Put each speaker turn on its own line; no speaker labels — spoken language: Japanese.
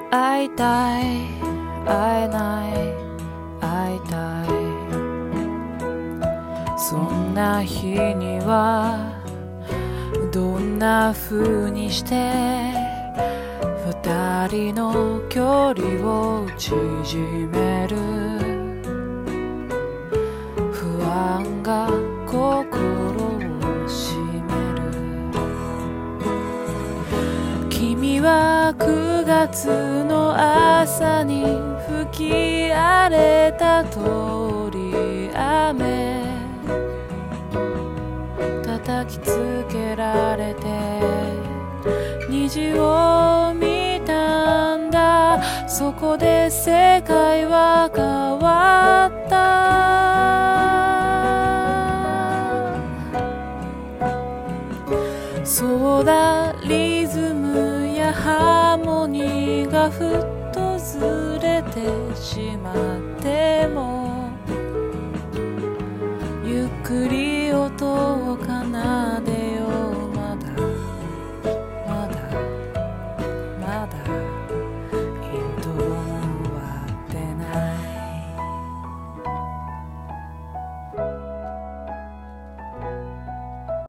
会いたい会えない会いたい、そんな日にはどんな風にして二人の距離を縮める、不安が心を占める。君は9月の朝に吹き荒れた通り雨叩きつけられて虹を見たんだ。そこで世界は変わった。そうだ、リズムやハーモニーがふっとずれてしまってもゆっくり音